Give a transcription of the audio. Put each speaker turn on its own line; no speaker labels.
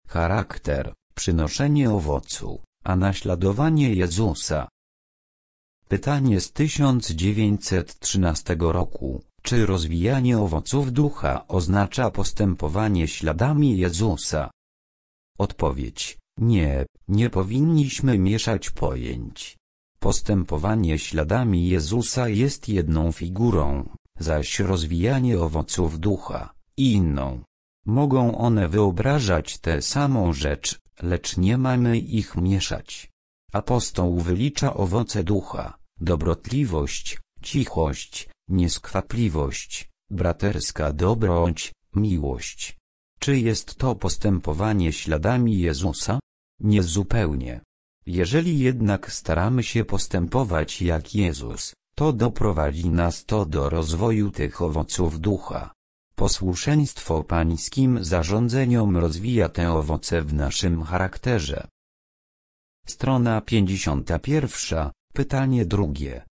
charakter, przynoszenie owocu, a naśladowanie Jezusa. Pytanie z 1913 roku. Czy rozwijanie owoców ducha oznacza postępowanie śladami Jezusa? Odpowiedź: nie, nie powinniśmy mieszać pojęć. Postępowanie śladami Jezusa jest jedną figurą, zaś rozwijanie owoców ducha inną. Mogą one wyobrażać tę samą rzecz, lecz nie mamy ich mieszać. Apostoł wylicza owoce ducha: dobrotliwość, cichość, nieskwapliwość, braterska dobroć, miłość. Czy jest to postępowanie śladami Jezusa? Niezupełnie. Jeżeli jednak staramy się postępować jak Jezus, to doprowadzi nas to do rozwoju tych owoców ducha. Posłuszeństwo pańskim zarządzeniom rozwija te owoce w naszym charakterze. Strona 51, pytanie drugie.